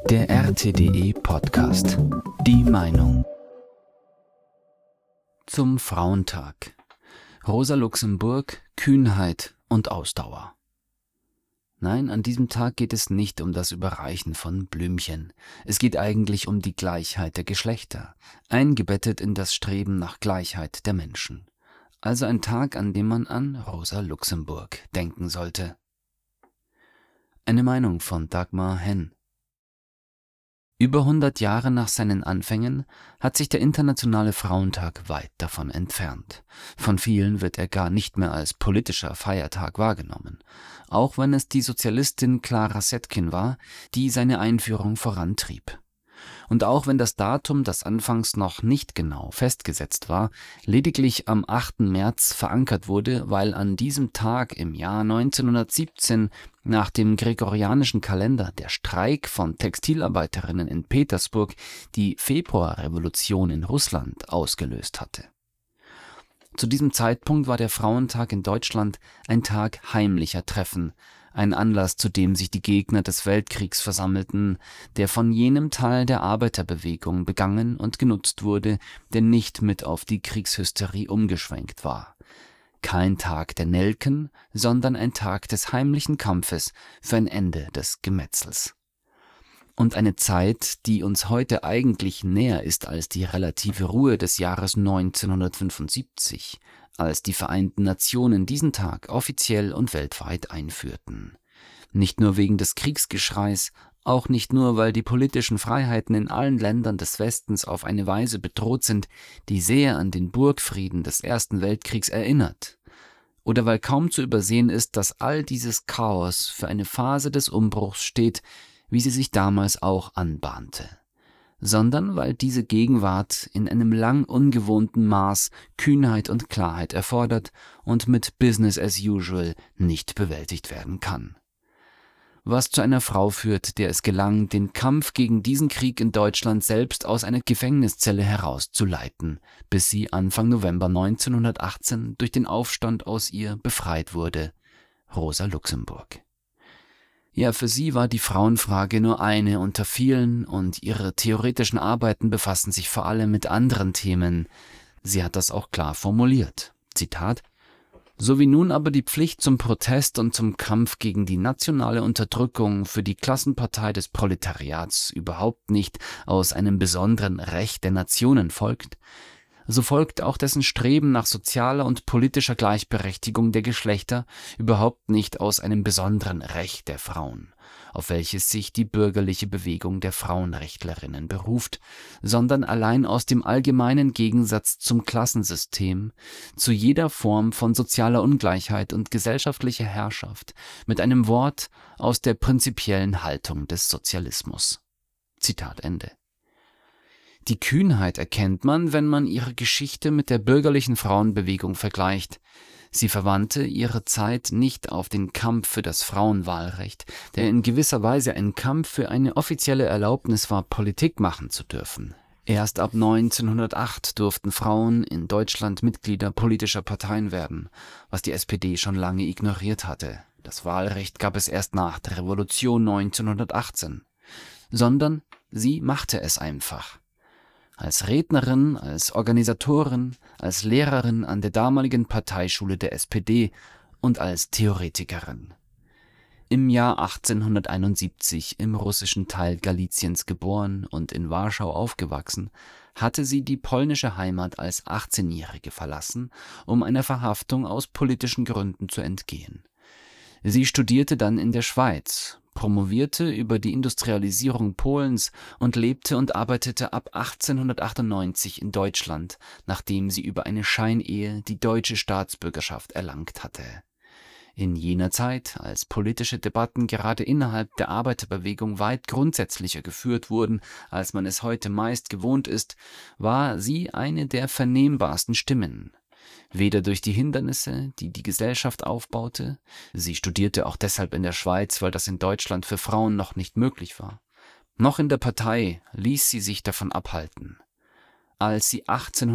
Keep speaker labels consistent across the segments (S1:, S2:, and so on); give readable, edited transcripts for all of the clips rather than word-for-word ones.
S1: Der RTDE Podcast. Die Meinung. Zum Frauentag. Rosa Luxemburg, Kühnheit und Ausdauer. Nein, an diesem Tag geht es nicht um das Überreichen von Blümchen. Es geht eigentlich um die Gleichheit der Geschlechter, eingebettet in das Streben nach Gleichheit der Menschen. Also ein Tag, an dem man an Rosa Luxemburg denken sollte. Eine Meinung von Dagmar Henn. Über 100 Jahre nach seinen Anfängen hat sich der Internationale Frauentag weit davon entfernt. Von vielen wird er gar nicht mehr als politischer Feiertag wahrgenommen, auch wenn es die Sozialistin Clara Zetkin war, die seine Einführung vorantrieb. Und auch wenn das Datum, das anfangs noch nicht genau festgesetzt war, lediglich am 8. März verankert wurde, weil an diesem Tag im Jahr 1917 nach dem gregorianischen Kalender der Streik von Textilarbeiterinnen in Petersburg die Februarrevolution in Russland ausgelöst hatte. Zu diesem Zeitpunkt war der Frauentag in Deutschland ein Tag heimlicher Treffen, ein Anlass, zu dem sich die Gegner des Weltkriegs versammelten, der von jenem Teil der Arbeiterbewegung begangen und genutzt wurde, der nicht mit auf die Kriegshysterie umgeschwenkt war. Kein Tag der Nelken, sondern ein Tag des heimlichen Kampfes für ein Ende des Gemetzels. Und eine Zeit, die uns heute eigentlich näher ist als die relative Ruhe des Jahres 1975, als die Vereinten Nationen diesen Tag offiziell und weltweit einführten. Nicht nur wegen des Kriegsgeschreis, auch nicht nur, weil die politischen Freiheiten in allen Ländern des Westens auf eine Weise bedroht sind, die sehr an den Burgfrieden des Ersten Weltkriegs erinnert. Oder weil kaum zu übersehen ist, dass all dieses Chaos für eine Phase des Umbruchs steht, wie sie sich damals auch anbahnte, sondern weil diese Gegenwart in einem lang ungewohnten Maß Kühnheit und Klarheit erfordert und mit Business as usual nicht bewältigt werden kann. Was zu einer Frau führt, der es gelang, den Kampf gegen diesen Krieg in Deutschland selbst aus einer Gefängniszelle herauszuleiten, bis sie Anfang November 1918 durch den Aufstand aus ihr befreit wurde: Rosa Luxemburg. Ja, für sie war die Frauenfrage nur eine unter vielen und ihre theoretischen Arbeiten befassen sich vor allem mit anderen Themen. Sie hat das auch klar formuliert. Zitat: So wie nun aber die Pflicht zum Protest und zum Kampf gegen die nationale Unterdrückung für die Klassenpartei des Proletariats überhaupt nicht aus einem besonderen Recht der Nationen folgt, so folgt auch dessen Streben nach sozialer und politischer Gleichberechtigung der Geschlechter überhaupt nicht aus einem besonderen Recht der Frauen, auf welches sich die bürgerliche Bewegung der Frauenrechtlerinnen beruft, sondern allein aus dem allgemeinen Gegensatz zum Klassensystem, zu jeder Form von sozialer Ungleichheit und gesellschaftlicher Herrschaft, mit einem Wort aus der prinzipiellen Haltung des Sozialismus. Zitat Ende. Die Kühnheit erkennt man, wenn man ihre Geschichte mit der bürgerlichen Frauenbewegung vergleicht. Sie verwandte ihre Zeit nicht auf den Kampf für das Frauenwahlrecht, der in gewisser Weise ein Kampf für eine offizielle Erlaubnis war, Politik machen zu dürfen. Erst ab 1908 durften Frauen in Deutschland Mitglieder politischer Parteien werden, was die SPD schon lange ignoriert hatte. Das Wahlrecht gab es erst nach der Revolution 1918. Sondern sie machte es einfach. Als Rednerin, als Organisatorin, als Lehrerin an der damaligen Parteischule der SPD und als Theoretikerin. Im Jahr 1871 im russischen Teil Galiciens geboren und in Warschau aufgewachsen, hatte sie die polnische Heimat als 18-Jährige verlassen, um einer Verhaftung aus politischen Gründen zu entgehen. Sie studierte dann in der Schweiz, promovierte über die Industrialisierung Polens und lebte und arbeitete ab 1898 in Deutschland, nachdem sie über eine Scheinehe die deutsche Staatsbürgerschaft erlangt hatte. In jener Zeit, als politische Debatten gerade innerhalb der Arbeiterbewegung weit grundsätzlicher geführt wurden, als man es heute meist gewohnt ist, war sie eine der vernehmbarsten Stimmen. Weder durch die Hindernisse, die die Gesellschaft aufbaute, sie studierte auch deshalb in der Schweiz, weil das in Deutschland für Frauen noch nicht möglich war, noch in der Partei ließ sie sich davon abhalten. Als sie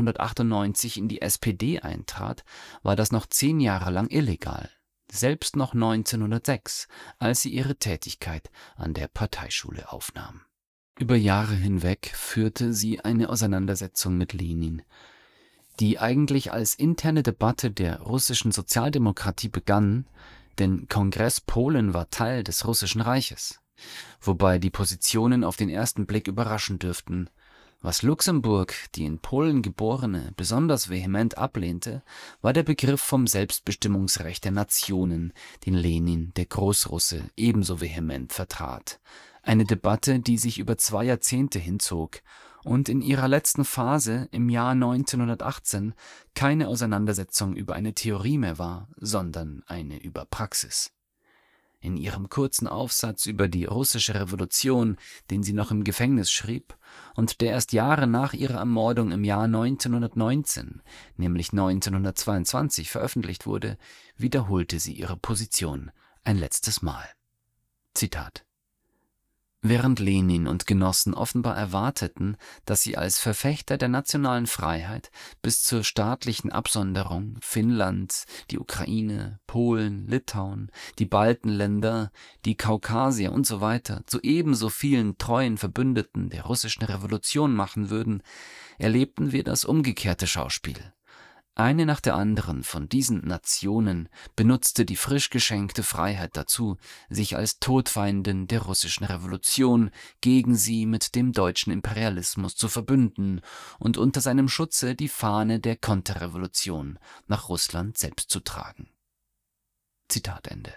S1: 1898 in die SPD eintrat, war das noch 10 Jahre lang illegal, selbst noch 1906, als sie ihre Tätigkeit an der Parteischule aufnahm. Über Jahre hinweg führte sie eine Auseinandersetzung mit Lenin, die eigentlich als interne Debatte der russischen Sozialdemokratie begann, denn Kongress Polen war Teil des Russischen Reiches, wobei die Positionen auf den ersten Blick überraschen dürften. Was Luxemburg, die in Polen geborene, besonders vehement ablehnte, war der Begriff vom Selbstbestimmungsrecht der Nationen, den Lenin, der Großrusse, ebenso vehement vertrat. Eine Debatte, die sich über 2 Jahrzehnte hinzog und in ihrer letzten Phase im Jahr 1918 keine Auseinandersetzung über eine Theorie mehr war, sondern eine über Praxis. In ihrem kurzen Aufsatz über die russische Revolution, den sie noch im Gefängnis schrieb und der erst Jahre nach ihrer Ermordung im Jahr 1919, nämlich 1922, veröffentlicht wurde, wiederholte sie ihre Position ein letztes Mal. Zitat: Während Lenin und Genossen offenbar erwarteten, dass sie als Verfechter der nationalen Freiheit bis zur staatlichen Absonderung Finnland, die Ukraine, Polen, Litauen, die Baltenländer, die Kaukasier usw. zu ebenso vielen treuen Verbündeten der russischen Revolution machen würden, erlebten wir das umgekehrte Schauspiel. Eine nach der anderen von diesen Nationen benutzte die frisch geschenkte Freiheit dazu, sich als Todfeindin der russischen Revolution gegen sie mit dem deutschen Imperialismus zu verbünden und unter seinem Schutze die Fahne der Konterrevolution nach Russland selbst zu tragen. Zitat Ende.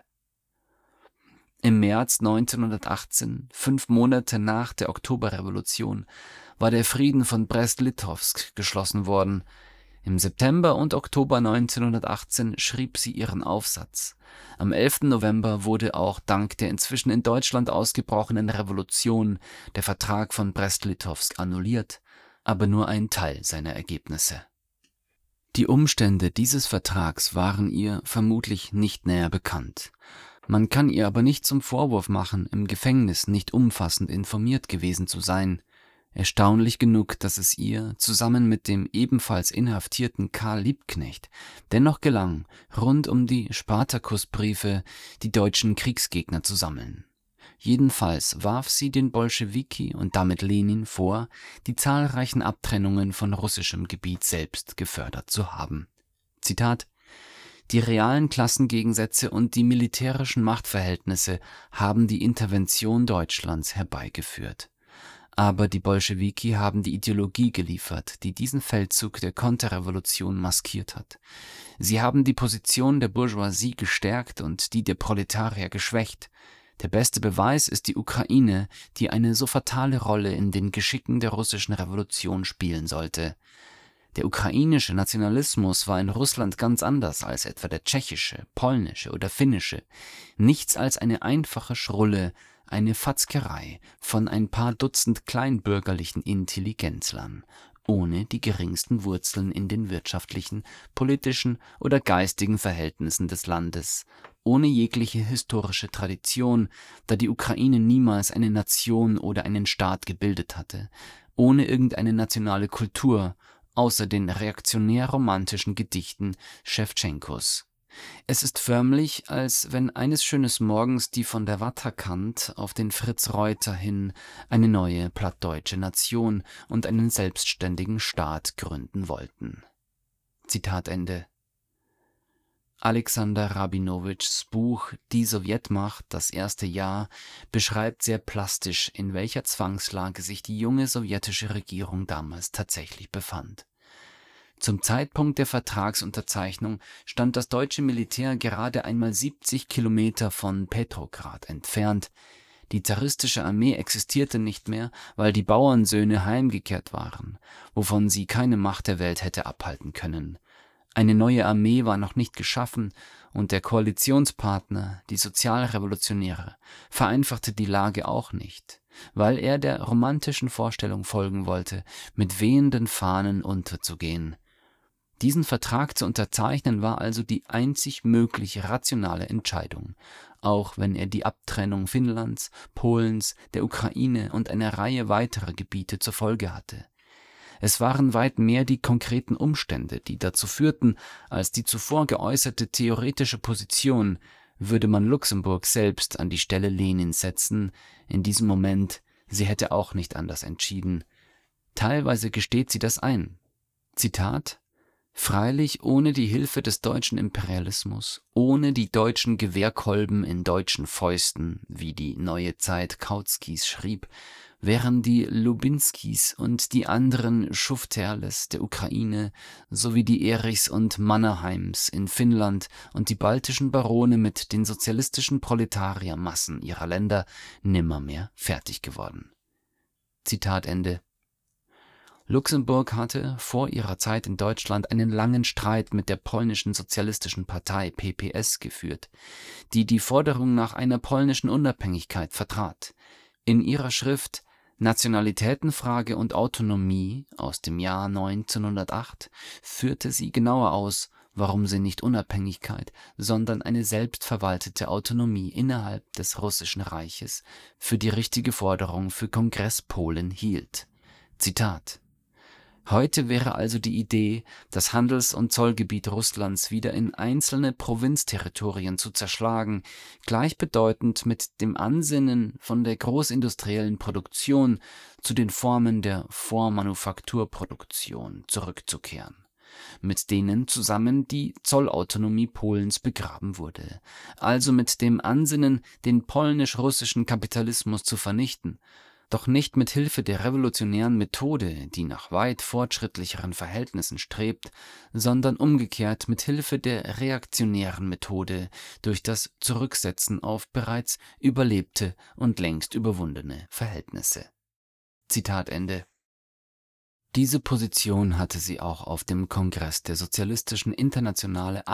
S1: Im März 1918, 5 Monate nach der Oktoberrevolution, war der Frieden von Brest-Litowsk geschlossen worden. Im September und Oktober 1918 schrieb sie ihren Aufsatz. Am 11. November wurde auch dank der inzwischen in Deutschland ausgebrochenen Revolution der Vertrag von Brest-Litowsk annulliert, aber nur ein Teil seiner Ergebnisse. Die Umstände dieses Vertrags waren ihr vermutlich nicht näher bekannt. Man kann ihr aber nicht zum Vorwurf machen, im Gefängnis nicht umfassend informiert gewesen zu sein. Erstaunlich genug, dass es ihr, zusammen mit dem ebenfalls inhaftierten Karl Liebknecht, dennoch gelang, rund um die Spartakusbriefe die deutschen Kriegsgegner zu sammeln. Jedenfalls warf sie den Bolschewiki und damit Lenin vor, die zahlreichen Abtrennungen von russischem Gebiet selbst gefördert zu haben. Zitat: Die realen Klassengegensätze und die militärischen Machtverhältnisse haben die Intervention Deutschlands herbeigeführt. Aber die Bolschewiki haben die Ideologie geliefert, die diesen Feldzug der Konterrevolution maskiert hat. Sie haben die Position der Bourgeoisie gestärkt und die der Proletarier geschwächt. Der beste Beweis ist die Ukraine, die eine so fatale Rolle in den Geschicken der russischen Revolution spielen sollte. Der ukrainische Nationalismus war in Russland ganz anders als etwa der tschechische, polnische oder finnische. Nichts als eine einfache Schrulle, eine Fatzkerei von ein paar Dutzend kleinbürgerlichen Intelligenzlern, ohne die geringsten Wurzeln in den wirtschaftlichen, politischen oder geistigen Verhältnissen des Landes, ohne jegliche historische Tradition, da die Ukraine niemals eine Nation oder einen Staat gebildet hatte, ohne irgendeine nationale Kultur, außer den reaktionär-romantischen Gedichten Schewtschenkos. Es ist förmlich, als wenn eines schönen Morgens die von der Waterkant auf den Fritz Reuter hin eine neue plattdeutsche Nation und einen selbstständigen Staat gründen wollten. Zitat Ende. Alexander Rabinowitschs Buch Die Sowjetmacht, das erste Jahr beschreibt sehr plastisch, in welcher Zwangslage sich die junge sowjetische Regierung damals tatsächlich befand. Zum Zeitpunkt der Vertragsunterzeichnung stand das deutsche Militär gerade einmal 70 Kilometer von Petrograd entfernt. Die zaristische Armee existierte nicht mehr, weil die Bauernsöhne heimgekehrt waren, wovon sie keine Macht der Welt hätte abhalten können. Eine neue Armee war noch nicht geschaffen und der Koalitionspartner, die Sozialrevolutionäre, vereinfachte die Lage auch nicht, weil er der romantischen Vorstellung folgen wollte, mit wehenden Fahnen unterzugehen. Diesen Vertrag zu unterzeichnen war also die einzig mögliche rationale Entscheidung, auch wenn er die Abtrennung Finnlands, Polens, der Ukraine und einer Reihe weiterer Gebiete zur Folge hatte. Es waren weit mehr die konkreten Umstände, die dazu führten, als die zuvor geäußerte theoretische Position, würde man Luxemburg selbst an die Stelle Lenins setzen, in diesem Moment Sie hätte auch nicht anders entschieden. Teilweise gesteht sie das ein. Zitat: Freilich ohne die Hilfe des deutschen Imperialismus, ohne die deutschen Gewehrkolben in deutschen Fäusten, wie die Neue Zeit Kautskys schrieb, wären die Lubinskis und die anderen Schufterles der Ukraine sowie die Erichs und Mannerheims in Finnland und die baltischen Barone mit den sozialistischen Proletariermassen ihrer Länder nimmermehr fertig geworden. Zitat Ende. Luxemburg hatte vor ihrer Zeit in Deutschland einen langen Streit mit der polnischen Sozialistischen Partei PPS geführt, die die Forderung nach einer polnischen Unabhängigkeit vertrat. In ihrer Schrift Nationalitätenfrage und Autonomie aus dem Jahr 1908 führte sie genauer aus, warum sie nicht Unabhängigkeit, sondern eine selbstverwaltete Autonomie innerhalb des Russischen Reiches für die richtige Forderung für Kongress-Polen hielt. Zitat: Heute wäre also die Idee, das Handels- und Zollgebiet Russlands wieder in einzelne Provinzterritorien zu zerschlagen, gleichbedeutend mit dem Ansinnen, von der großindustriellen Produktion zu den Formen der Vormanufakturproduktion zurückzukehren, mit denen zusammen die Zollautonomie Polens begraben wurde, also mit dem Ansinnen, den polnisch-russischen Kapitalismus zu vernichten, doch nicht mit Hilfe der revolutionären Methode, die nach weit fortschrittlicheren Verhältnissen strebt, sondern umgekehrt mit Hilfe der reaktionären Methode durch das Zurücksetzen auf bereits überlebte und längst überwundene Verhältnisse. Zitat Ende. Diese Position hatte sie auch auf dem Kongress der Sozialistischen Internationale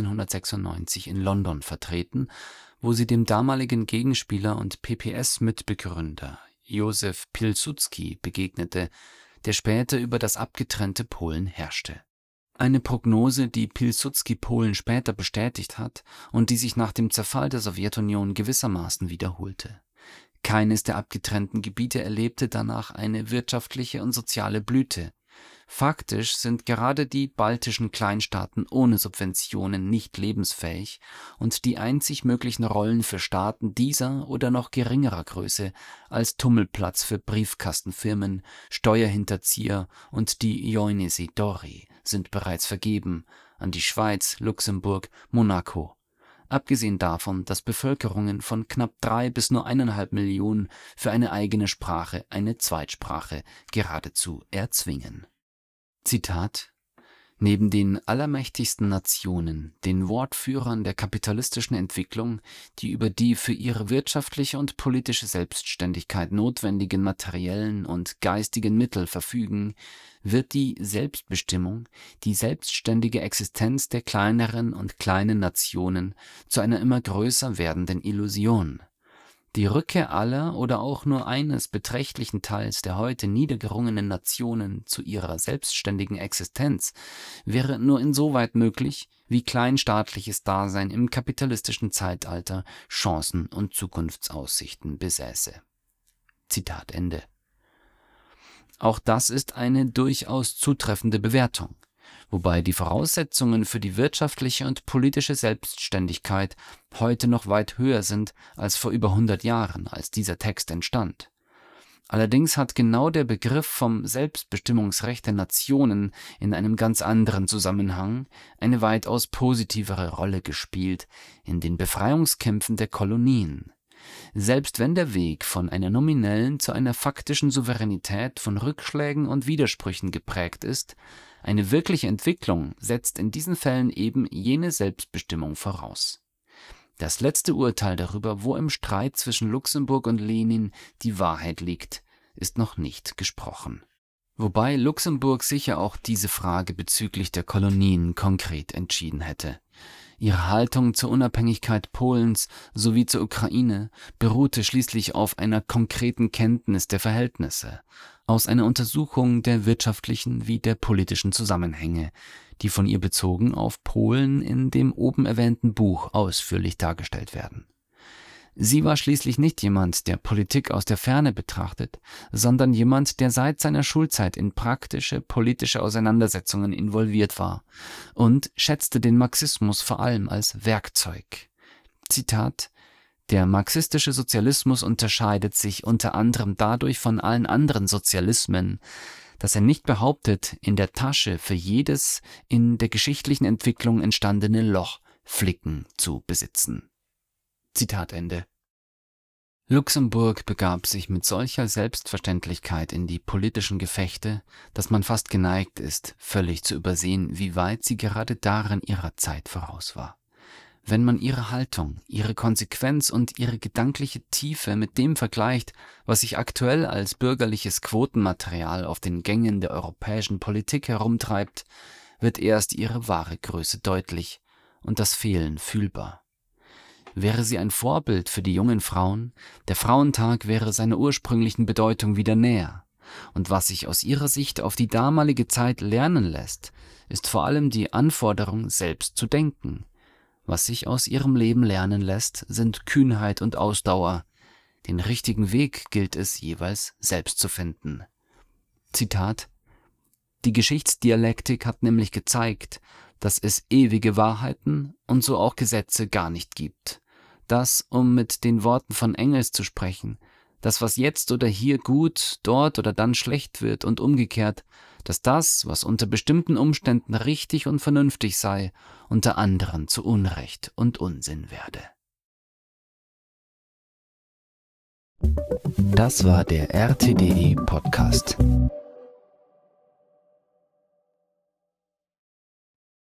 S1: 1896 in London vertreten, wo sie dem damaligen Gegenspieler und PPS-Mitbegründer Józef Pilsudski begegnete, der später über das abgetrennte Polen herrschte. Eine Prognose, die Pilsudski Polen später bestätigt hat und die sich nach dem Zerfall der Sowjetunion gewissermaßen wiederholte. Keines der abgetrennten Gebiete erlebte danach eine wirtschaftliche und soziale Blüte. Faktisch sind gerade die baltischen Kleinstaaten ohne Subventionen nicht lebensfähig und die einzig möglichen Rollen für Staaten dieser oder noch geringerer Größe als Tummelplatz für Briefkastenfirmen, Steuerhinterzieher und die Ioannisi Dori sind bereits vergeben an die Schweiz, Luxemburg, Monaco. Abgesehen davon, dass Bevölkerungen von knapp 3 bis nur 1,5 Millionen für eine eigene Sprache, eine Zweitsprache, geradezu erzwingen. Zitat: Neben den allermächtigsten Nationen, den Wortführern der kapitalistischen Entwicklung, die über die für ihre wirtschaftliche und politische Selbstständigkeit notwendigen materiellen und geistigen Mittel verfügen, wird die Selbstbestimmung, die selbstständige Existenz der kleineren und kleinen Nationen zu einer immer größer werdenden Illusion. Die Rückkehr aller oder auch nur eines beträchtlichen Teils der heute niedergerungenen Nationen zu ihrer selbstständigen Existenz wäre nur insoweit möglich, wie kleinstaatliches Dasein im kapitalistischen Zeitalter Chancen und Zukunftsaussichten besäße. Zitat Ende. Auch das ist eine durchaus zutreffende Bewertung, wobei die Voraussetzungen für die wirtschaftliche und politische Selbstständigkeit heute noch weit höher sind als vor über 100 Jahren, als dieser Text entstand. Allerdings hat genau der Begriff vom Selbstbestimmungsrecht der Nationen in einem ganz anderen Zusammenhang eine weitaus positivere Rolle gespielt in den Befreiungskämpfen der Kolonien. Selbst wenn der Weg von einer nominellen zu einer faktischen Souveränität von Rückschlägen und Widersprüchen geprägt ist, eine wirkliche Entwicklung setzt in diesen Fällen eben jene Selbstbestimmung voraus. Das letzte Urteil darüber, wo im Streit zwischen Luxemburg und Lenin die Wahrheit liegt, ist noch nicht gesprochen. Wobei Luxemburg sicher auch diese Frage bezüglich der Kolonien konkret entschieden hätte. Ihre Haltung zur Unabhängigkeit Polens sowie zur Ukraine beruhte schließlich auf einer konkreten Kenntnis der Verhältnisse, aus einer Untersuchung der wirtschaftlichen wie der politischen Zusammenhänge, die von ihr bezogen auf Polen in dem oben erwähnten Buch ausführlich dargestellt werden. Sie war schließlich nicht jemand, der Politik aus der Ferne betrachtet, sondern jemand, der seit seiner Schulzeit in praktische politische Auseinandersetzungen involviert war und schätzte den Marxismus vor allem als Werkzeug. Zitat: Der marxistische Sozialismus unterscheidet sich unter anderem dadurch von allen anderen Sozialismen, dass er nicht behauptet, in der Tasche für jedes in der geschichtlichen Entwicklung entstandene Loch Flicken zu besitzen. Zitat Ende. Luxemburg begab sich mit solcher Selbstverständlichkeit in die politischen Gefechte, dass man fast geneigt ist, völlig zu übersehen, wie weit sie gerade darin ihrer Zeit voraus war. Wenn man ihre Haltung, ihre Konsequenz und ihre gedankliche Tiefe mit dem vergleicht, was sich aktuell als bürgerliches Quotenmaterial auf den Gängen der europäischen Politik herumtreibt, wird erst ihre wahre Größe deutlich und das Fehlen fühlbar. Wäre sie ein Vorbild für die jungen Frauen, der Frauentag wäre seiner ursprünglichen Bedeutung wieder näher. Und was sich aus ihrer Sicht auf die damalige Zeit lernen lässt, ist vor allem die Anforderung, selbst zu denken. Was sich aus ihrem Leben lernen lässt, sind Kühnheit und Ausdauer. Den richtigen Weg gilt es jeweils selbst zu finden. Zitat: Die Geschichtsdialektik hat nämlich gezeigt, dass es ewige Wahrheiten und so auch Gesetze gar nicht gibt. Dass, um mit den Worten von Engels zu sprechen, das, was jetzt oder hier gut, dort oder dann schlecht wird und umgekehrt, dass das, was unter bestimmten Umständen richtig und vernünftig sei, unter anderen zu Unrecht und Unsinn werde. Das war der RTDE Podcast.